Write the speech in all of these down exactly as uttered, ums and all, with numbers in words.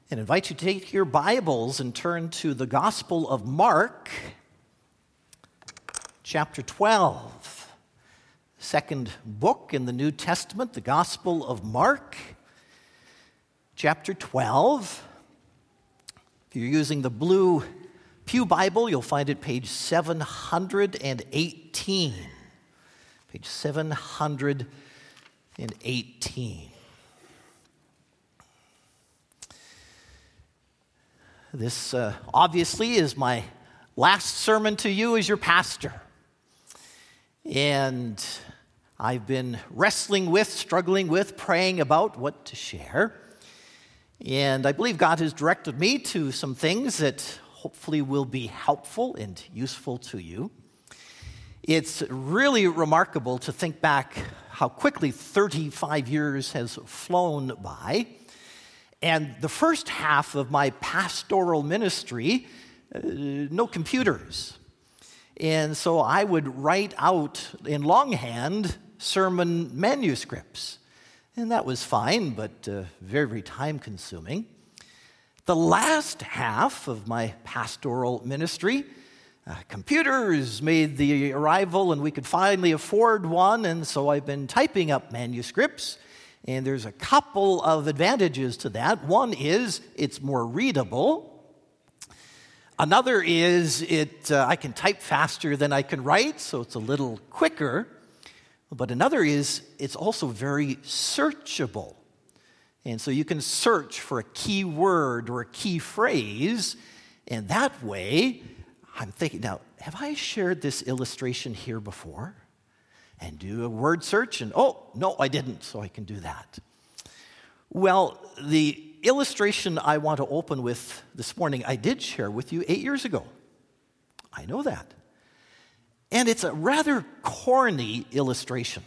And invite you to take your Bibles and turn to the Gospel of Mark, chapter twelve. Second book in the New Testament, the Gospel of Mark, chapter twelve. If you're using the blue Pew Bible, you'll find it page seven hundred eighteen. Page seven hundred eighteen. This uh, obviously is my last sermon to you as your pastor. And I've been wrestling with, struggling with, praying about what to share. And I believe God has directed me to some things that hopefully will be helpful and useful to you. It's really remarkable to think back how quickly thirty-five years has flown by. And the first half of my pastoral ministry, uh, no computers. And so I would write out in longhand sermon manuscripts. And that was fine, but uh, very, very time-consuming. The last half of my pastoral ministry, uh, computers made the arrival, and we could finally afford one, and so I've been typing up manuscripts. And there's a couple of advantages to that. One is it's more readable. Another is it uh, I can type faster than I can write, so it's a little quicker. But another is it's also very searchable. And so you can search for a key word or a key phrase, and that way, I'm thinking, now, have I shared this illustration here before? And do a word search, and oh, no, I didn't, so I can do that. Well, the illustration I want to open with this morning, I did share with you eight years ago. I know that. And it's a rather corny illustration.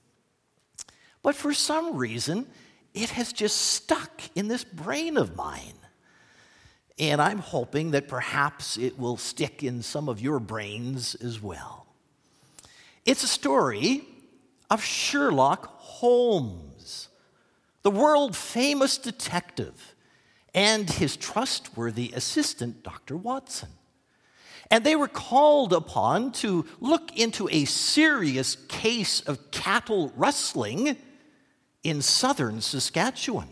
But for some reason, it has just stuck in this brain of mine. And I'm hoping that perhaps it will stick in some of your brains as well. It's a story of Sherlock Holmes, the world-famous detective, and his trustworthy assistant, Doctor Watson. And they were called upon to look into a serious case of cattle rustling in southern Saskatchewan.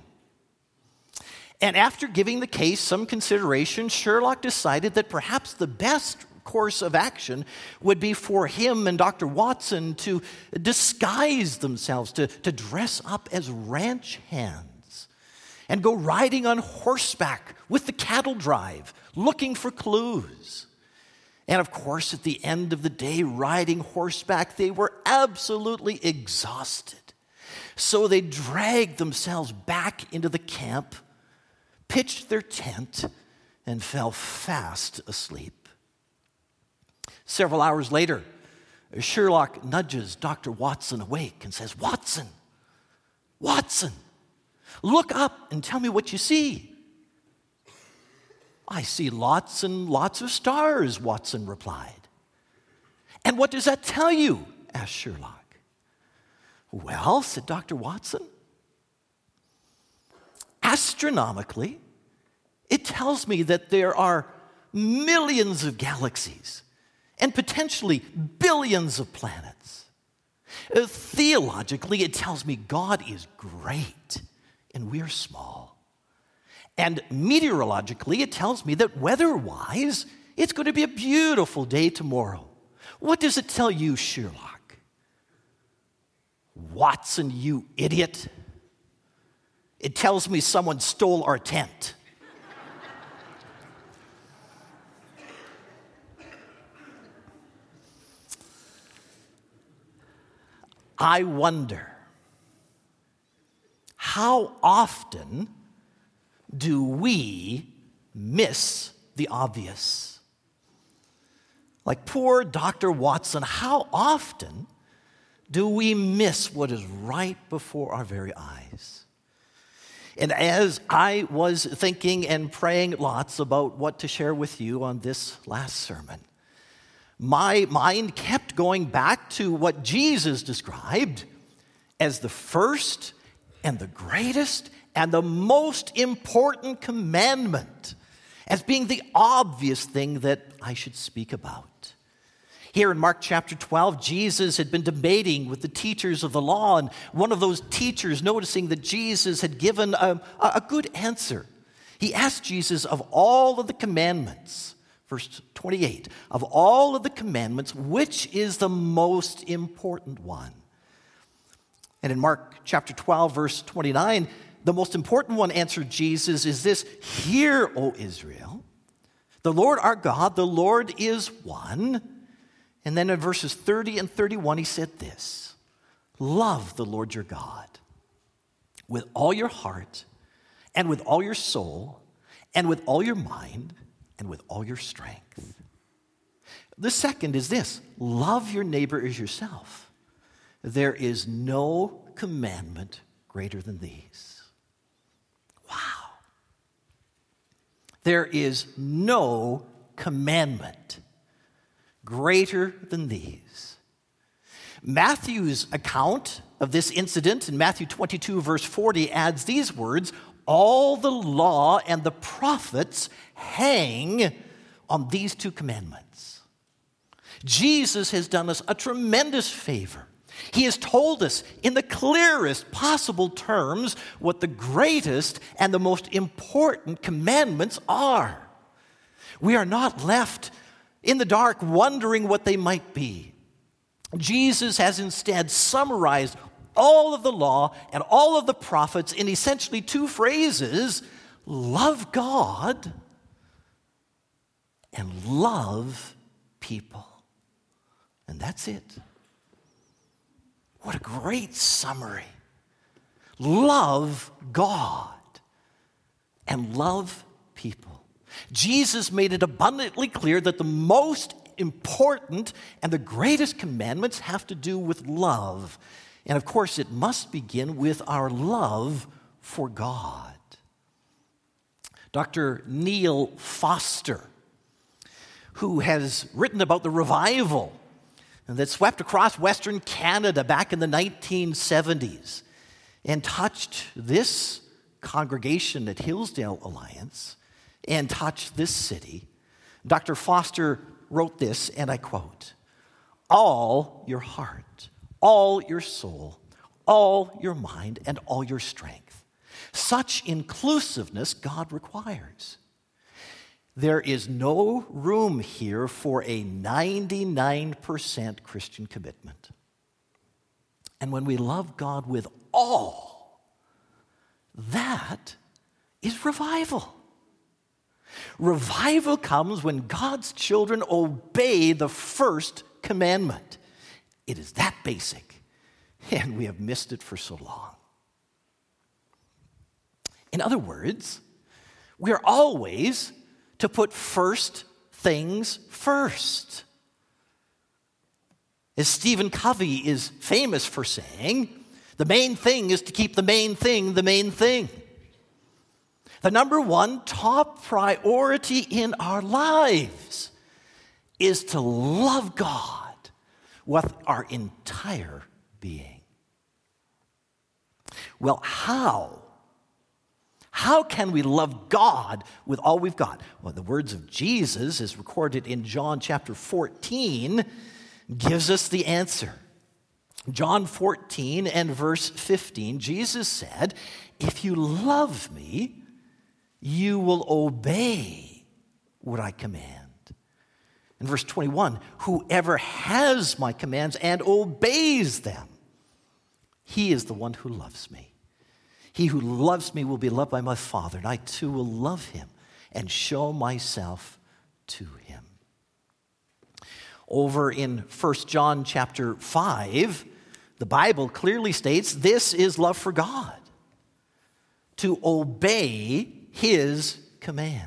And after giving the case some consideration, Sherlock decided that perhaps the best course of action would be for him and Doctor Watson to disguise themselves, to, to dress up as ranch hands and go riding on horseback with the cattle drive, looking for clues. And of course, at the end of the day, riding horseback, they were absolutely exhausted. So they dragged themselves back into the camp, pitched their tent, and fell fast asleep. Several hours later, Sherlock nudges Doctor Watson awake and says, Watson, Watson, look up and tell me what you see. I see lots and lots of stars, Watson replied. And what does that tell you? Asked Sherlock. Well, said Doctor Watson, astronomically, it tells me that there are millions of galaxies and potentially billions of planets. Uh, theologically, it tells me God is great and we're small. And meteorologically, it tells me that weather-wise, it's going to be a beautiful day tomorrow. What does it tell you, Sherlock? Watson, you idiot. It tells me someone stole our tent. I wonder, how often do we miss the obvious? Like poor Doctor Watson, how often do we miss what is right before our very eyes? And as I was thinking and praying lots about what to share with you on this last sermon, my mind kept going back to what Jesus described as the first and the greatest and the most important commandment as being the obvious thing that I should speak about. Here in Mark chapter twelve, Jesus had been debating with the teachers of the law, and one of those teachers, noticing that Jesus had given a, a good answer, he asked Jesus, of all of the commandments, verse twenty-eight, of all of the commandments, which is the most important one? And in Mark chapter twelve, verse twenty-nine, the most important one, answered Jesus, is this: Hear, O Israel, the Lord our God, the Lord is one. And then in verses thirty and thirty-one, he said this: Love the Lord your God with all your heart and with all your soul and with all your mind and with all your strength. The second is this: love your neighbor as yourself. There is no commandment greater than these. Wow. There is no commandment greater than these. Matthew's account of this incident in Matthew twenty-two, verse forty, adds these words: all the law and the prophets hang on these two commandments. Jesus has done us a tremendous favor. He has told us in the clearest possible terms what the greatest and the most important commandments are. We are not left in the dark wondering what they might be. Jesus has instead summarized all of the law and all of the prophets in essentially two phrases: love God and love people. And that's it. What a great summary. Love God and love people. Jesus made it abundantly clear that the most important and the greatest commandments have to do with love. And of course, it must begin with our love for God. Doctor Neil Foster, who has written about the revival that swept across Western Canada back in the nineteen seventies and touched this congregation at Hillsdale Alliance and touched this city, Doctor Foster wrote this, and I quote: all your heart, all your soul, all your mind, and all your strength. Such inclusiveness God requires. There is no room here for a ninety-nine percent Christian commitment. And when we love God with all, that is revival. Revival comes when God's children obey the first commandment. It is that basic, and we have missed it for so long. In other words, we are always to put first things first. As Stephen Covey is famous for saying, the main thing is to keep the main thing the main thing. The number one top priority in our lives is to love God with our entire being. Well, how? How can we love God with all we've got? Well, the words of Jesus, as recorded in John chapter fourteen, gives us the answer. John fourteen and verse fifteen, Jesus said, "If you love me, you will obey what I command." In verse twenty-one, "Whoever has my commands and obeys them, he is the one who loves me. He who loves me will be loved by my Father, and I too will love him and show myself to him." Over in First John chapter five, the Bible clearly states this is love for God, to obey his commands.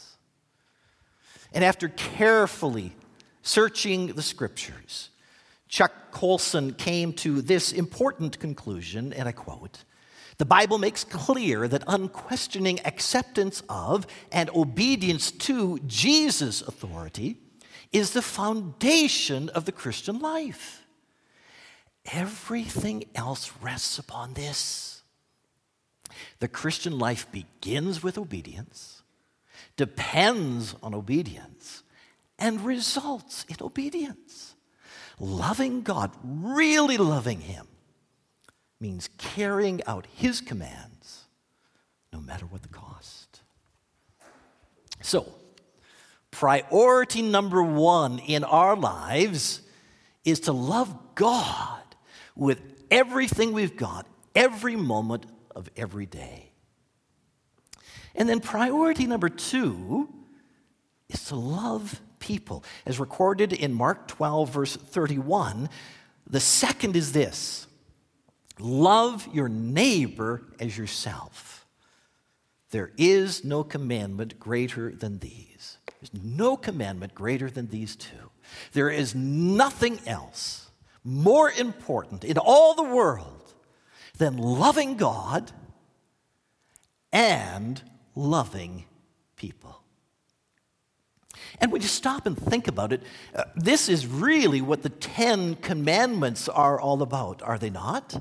And after carefully searching the scriptures, Chuck Colson came to this important conclusion, and I quote, "The Bible makes clear that unquestioning acceptance of and obedience to Jesus' authority is the foundation of the Christian life. Everything else rests upon this. The Christian life begins with obedience, depends on obedience, and results in obedience. Loving God, really loving Him, means carrying out His commands no matter what the cost. So, priority number one in our lives is to love God with everything we've got, every moment of every day. And then priority number two is to love people. As recorded in Mark twelve, verse thirty-one, the second is this: love your neighbor as yourself. There is no commandment greater than these. There's no commandment greater than these two. There is nothing else more important in all the world than loving God and loving people. And when you stop and think about it, uh, this is really what the Ten Commandments are all about, are they not?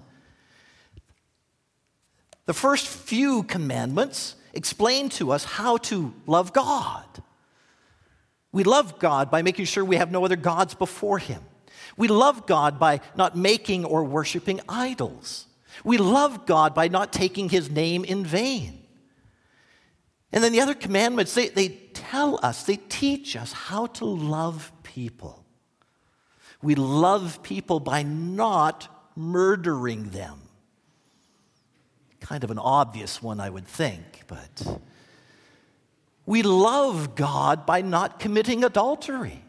The first few commandments explain to us how to love God. We love God by making sure we have no other gods before Him. We love God by not making or worshiping idols. We love God by not taking His name in vain. And then the other commandments, they, they tell us, they teach us how to love people. We love people by not murdering them. Kind of an obvious one, I would think, but we love God by not committing adultery.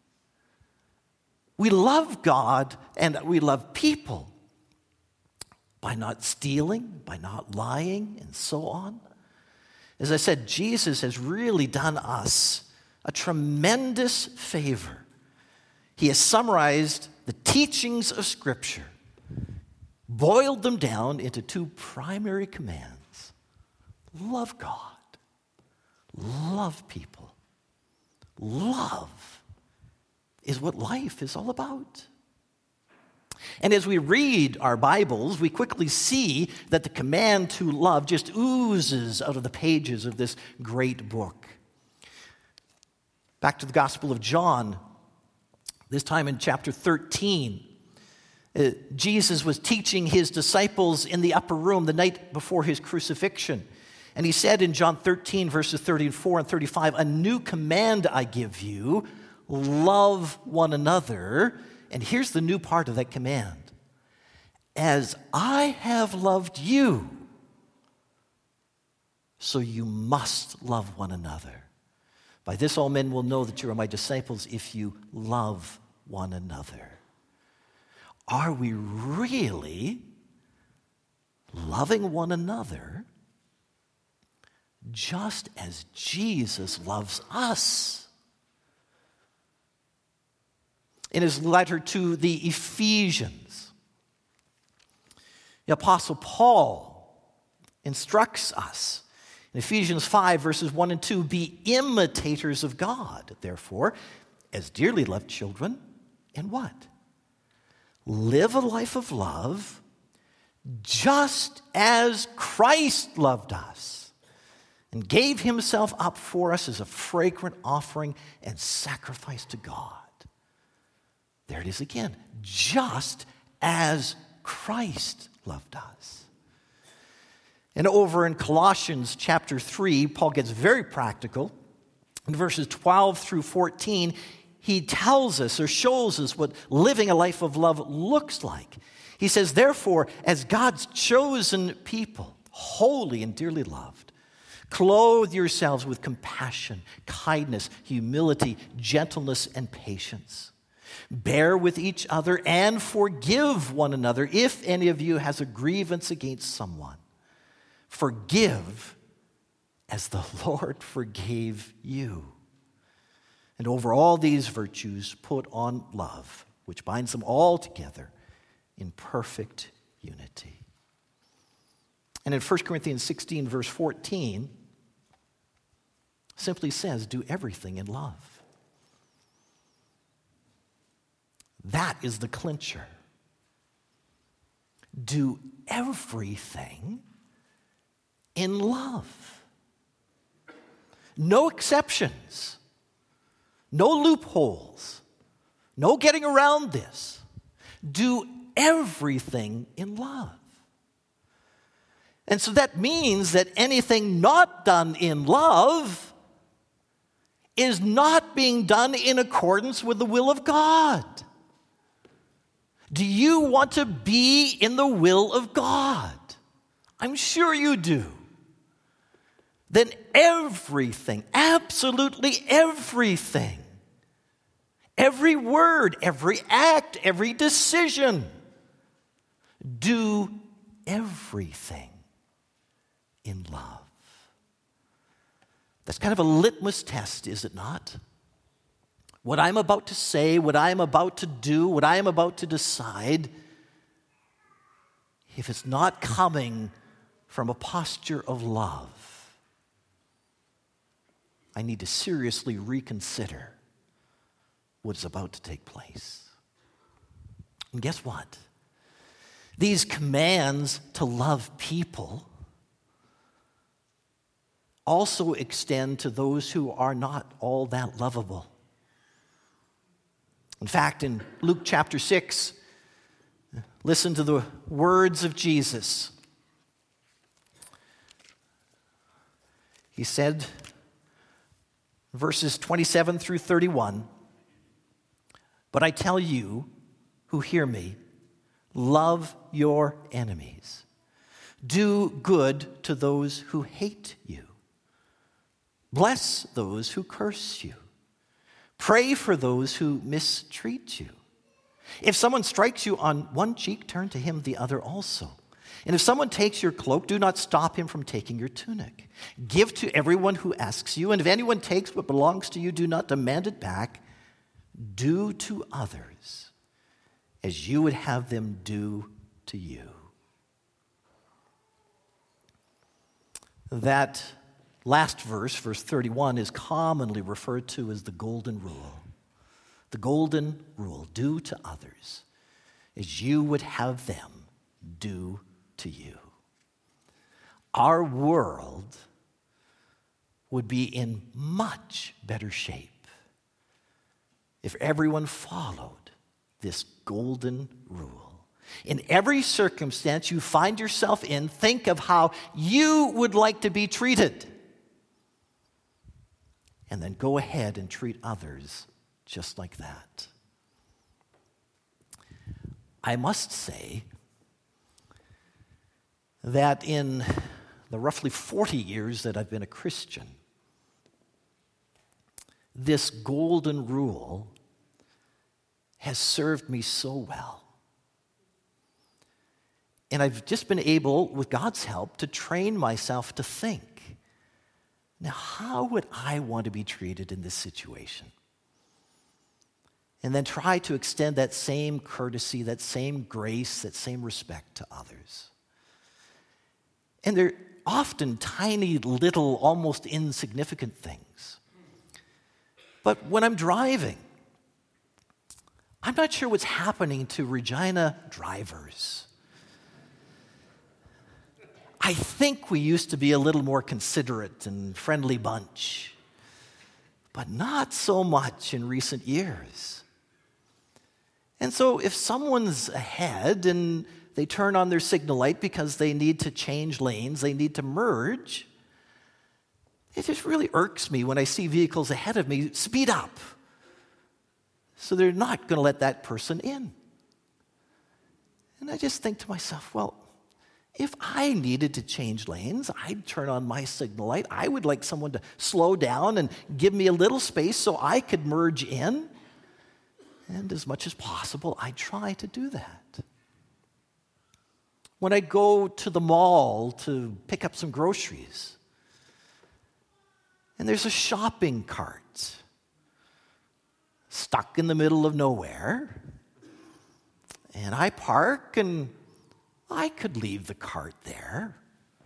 We love God and we love people by not stealing, by not lying, and so on. As I said, Jesus has really done us a tremendous favor. He has summarized the teachings of Scripture, boiled them down into two primary commands: love God, love people. Love is what life is all about. And as we read our Bibles, we quickly see that the command to love just oozes out of the pages of this great book. Back to the Gospel of John, this time in chapter thirteen. Uh, Jesus was teaching His disciples in the upper room the night before His crucifixion. And He said in John thirteen, verses thirty-four and thirty-five, "A new command I give you, love one another." And here's the new part of that command: "As I have loved you, so you must love one another. By this all men will know that you are my disciples, if you love one another." Are we really loving one another just as Jesus loves us? In his letter to the Ephesians, the Apostle Paul instructs us in Ephesians five, verses one and two, "Be imitators of God, therefore, as dearly loved children, and what? Live a life of love, just as Christ loved us and gave Himself up for us as a fragrant offering and sacrifice to God." There it is again. Just as Christ loved us. And over in Colossians chapter three, Paul gets very practical. In verses twelve through fourteen, he tells us or shows us what living a life of love looks like. He says, "Therefore, as God's chosen people, holy and dearly loved, clothe yourselves with compassion, kindness, humility, gentleness, and patience. Bear with each other and forgive one another if any of you has a grievance against someone. Forgive as the Lord forgave you. And over all these virtues, put on love, which binds them all together in perfect unity." And in First Corinthians sixteen, verse fourteen, simply says, "Do everything in love." That is the clincher. Do everything in love. No exceptions. No loopholes. No getting around this. Do everything in love. And so that means that anything not done in love is not being done in accordance with the will of God. Do you want to be in the will of God? I'm sure you do. Then everything, absolutely everything, every word, every act, every decision, do everything in love. That's kind of a litmus test, is it not? What I'm about to say, what I am about to do, what I am about to decide, if it's not coming from a posture of love, I need to seriously reconsider what is about to take place. And guess what? These commands to love people also extend to those who are not all that lovable. In fact, in Luke chapter six, listen to the words of Jesus. He said, verses twenty-seven through thirty-one, "But I tell you who hear me, love your enemies. Do good to those who hate you. Bless those who curse you. Pray for those who mistreat you. If someone strikes you on one cheek, turn to him the other also. And if someone takes your cloak, do not stop him from taking your tunic. Give to everyone who asks you, and if anyone takes what belongs to you, do not demand it back. Do to others as you would have them do to you." That last verse, verse thirty-one, is commonly referred to as the golden rule. The golden rule, do to others as you would have them do to you. Our world would be in much better shape if everyone followed this golden rule. In every circumstance you find yourself in, think of how you would like to be treated. And then go ahead and treat others just like that. I must say that in the roughly forty years that I've been a Christian, this golden rule has served me so well. And I've just been able, with God's help, to train myself to think, now, how would I want to be treated in this situation? And then try to extend that same courtesy, that same grace, that same respect to others. And they're often tiny, little, almost insignificant things. But when I'm driving, I'm not sure what's happening to Regina drivers. I think we used to be a little more considerate and friendly bunch, but not so much in recent years. And so if someone's ahead and they turn on their signal light because they need to change lanes, they need to merge, it just really irks me when I see vehicles ahead of me speed up. So they're not going to let that person in. And I just think to myself, well, if I needed to change lanes, I'd turn on my signal light. I would like someone to slow down and give me a little space so I could merge in. And as much as possible, I try to do that. When I go to the mall to pick up some groceries, and there's a shopping cart stuck in the middle of nowhere, and I park, and I could leave the cart there.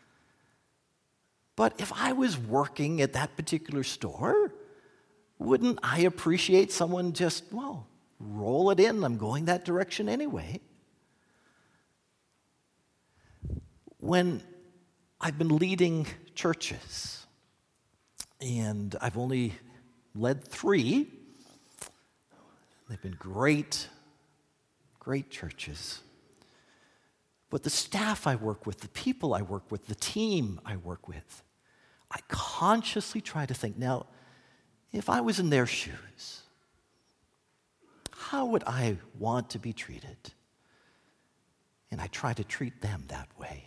But if I was working at that particular store, wouldn't I appreciate someone just, well, roll it in, I'm going that direction anyway? When I've been leading churches, and I've only led three. They've been great, great churches. But the staff I work with, the people I work with, the team I work with, I consciously try to think, now, if I was in their shoes, how would I want to be treated? And I try to treat them that way.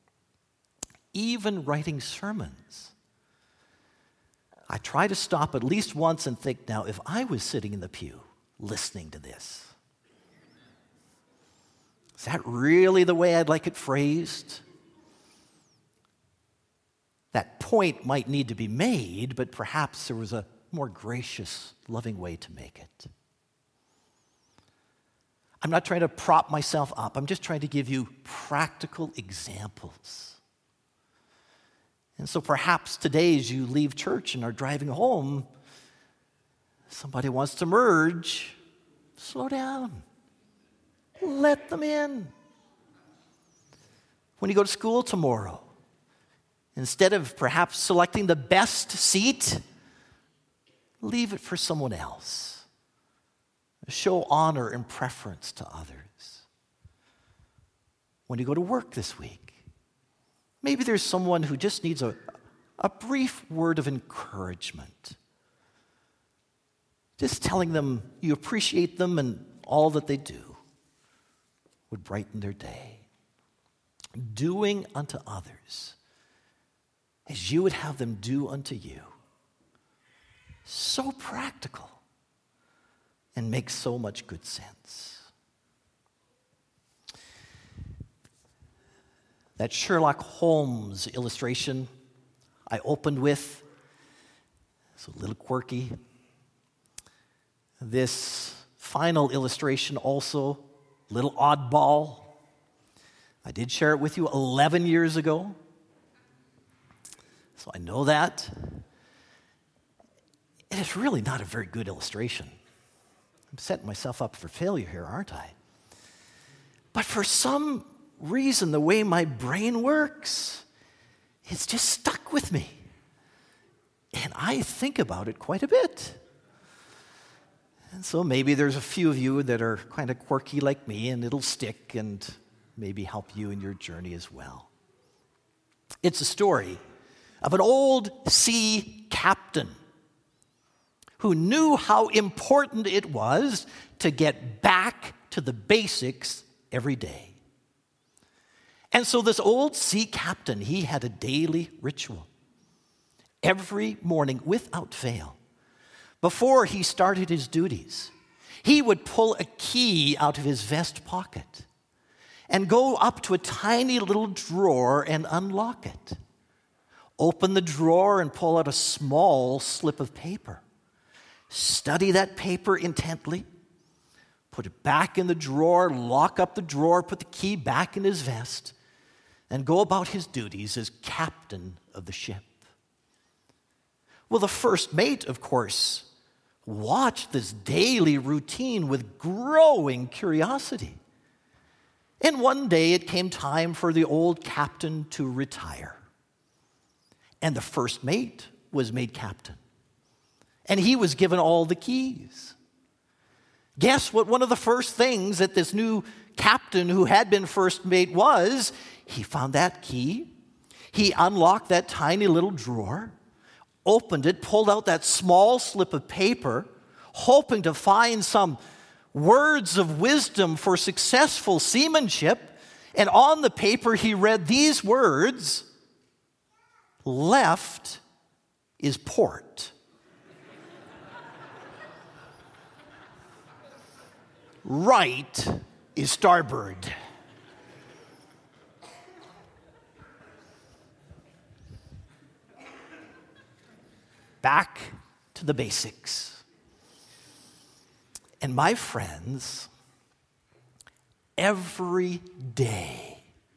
Even writing sermons, I try to stop at least once and think, now, if I was sitting in the pew listening to this, is that really the way I'd like it phrased? That point might need to be made, but perhaps there was a more gracious, loving way to make it. I'm not trying to prop myself up. I'm just trying to give you practical examples. And so perhaps today as you leave church and are driving home, somebody wants to merge. Slow down. Let them in. When you go to school tomorrow, instead of perhaps selecting the best seat, leave it for someone else. Show honor and preference to others. When you go to work this week, maybe there's someone who just needs a, a brief word of encouragement. Just telling them you appreciate them and all that they do would brighten their day. Doing unto others as you would have them do unto you. So practical and makes so much good sense. That Sherlock Holmes illustration I opened with, it's a little quirky. This final illustration also, a little oddball. I did share it with you eleven years ago, so I know that. And it's really not a very good illustration. I'm setting myself up for failure here, aren't I? But for some reason, the way my brain works, it's just stuck with me. And I think about it quite a bit. And so maybe there's a few of you that are kind of quirky like me, and it'll stick and maybe help you in your journey as well. It's a story of an old sea captain who knew how important it was to get back to the basics every day. And so this old sea captain, he had a daily ritual. Every morning, without fail, before he started his duties, he would pull a key out of his vest pocket and go up to a tiny little drawer and unlock it. Open the drawer and pull out a small slip of paper. Study that paper intently, put it back in the drawer, lock up the drawer, put the key back in his vest, and go about his duties as captain of the ship. Well, the first mate, of course, watched this daily routine with growing curiosity. And one day it came time for the old captain to retire. And the first mate was made captain. And he was given all the keys. Guess what one of the first things that this new captain who had been first mate was? He found that key. He unlocked that tiny little drawer, opened it, pulled out that small slip of paper, hoping to find some words of wisdom for successful seamanship. And on the paper he read these words: left is port. Right is starboard. Back to the basics. And my friends, every day,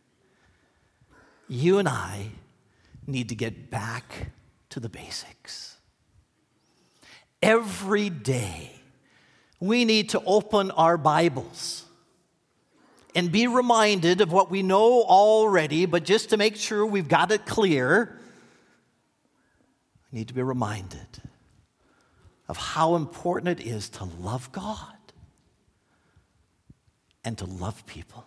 you and I need to get back to the basics. Every day, we need to open our Bibles and be reminded of what we know already, but just to make sure we've got it clear, we need to be reminded of how important it is to love God and to love people.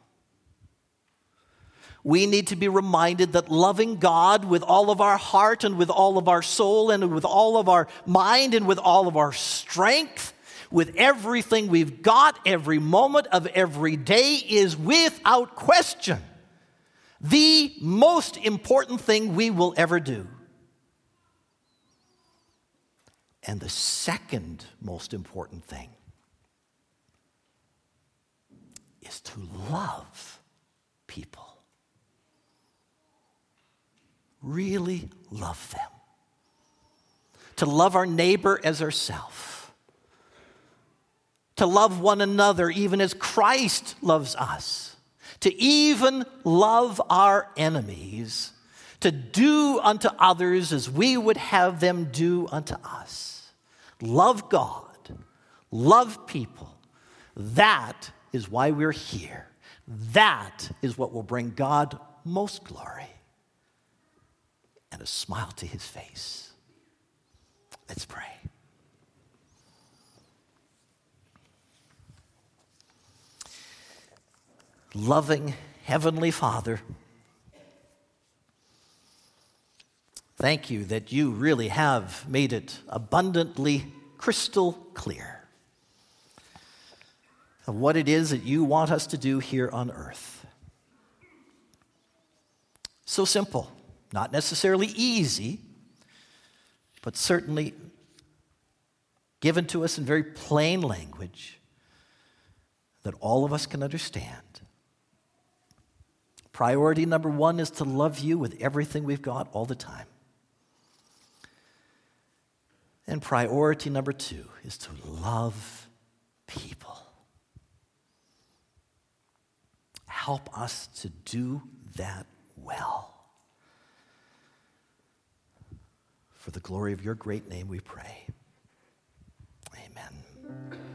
We need to be reminded that loving God with all of our heart and with all of our soul and with all of our mind and with all of our strength, with everything we've got, every moment of every day, is without question the most important thing we will ever do. And the second most important thing is to love people. Really love them. To love our neighbor as ourselves. To love one another even as Christ loves us. To even love our enemies. To do unto others as we would have them do unto us. Love God. Love people. That is why we're here. That is what will bring God most glory and a smile to his face. Let's pray. Loving Heavenly Father, thank you that you really have made it abundantly crystal clear of what it is that you want us to do here on earth. So simple, not necessarily easy, but certainly given to us in very plain language that all of us can understand. Priority number one is to love you with everything we've got all the time. And priority number two is to love people. Help us to do that well. For the glory of your great name we pray.